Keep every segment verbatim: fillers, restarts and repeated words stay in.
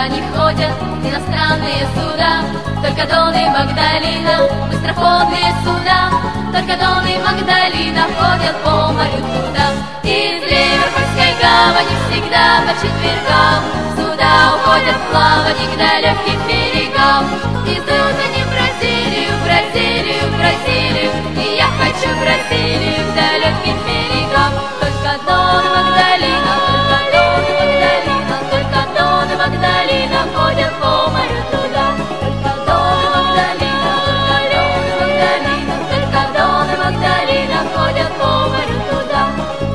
сюда не ходят иностранные суда, только Дон и Магдалина, быстроходные суда, только Дон и Магдалина ходят по морю туда. Из Ливерпульской гавани всегда по четвергам суда уходят плавать к далеким берегам. Идут они в Бразилию, Бразилию, Бразилию, и я хочу в Бразилию к далеким берегам. Только Дон и Магдалина, только Дон и Магдалина, только Дон и Магдалина ходят по морю туда. Только Дон и Магдалина, только Дон и Магдалина, только Дон и Магдалина ходят по морю туда.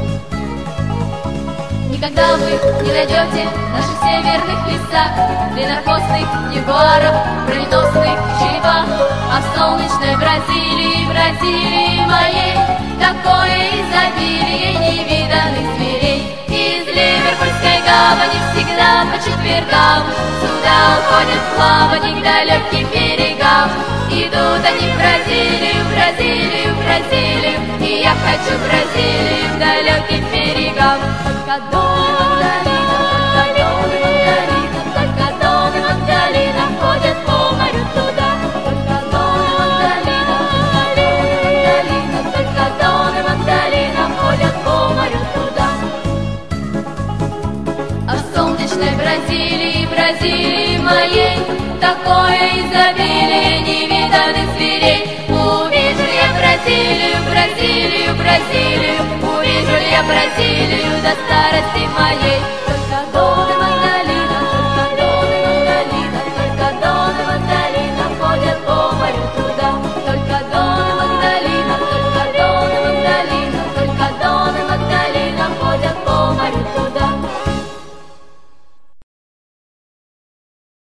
Никогда вы не найдете в наших северных лесах длиннохвостых ягуаров, броненосных черепах, а в солнечной Бразилии, Бразилии моей, такое изобилие невиданных зверей. Из Ливерпульской гавани всегда по четвергам суда уходят плавать к далеким берегам. Идут они в Бразилию, Бразилию, Бразилию, и я хочу в Бразилию к далеким берегам. Только Дон и Магдалина ходят по морю туда. Только Дон и Магдалина, только Дон и Магдалина ходят по морю туда. А в солнечной Бразилии, Бразилии моей, такое изобилие невиданных зверей. Увижу я Бразилию, Бразилию, Бразилию, увижу я Бразилию до старости моей.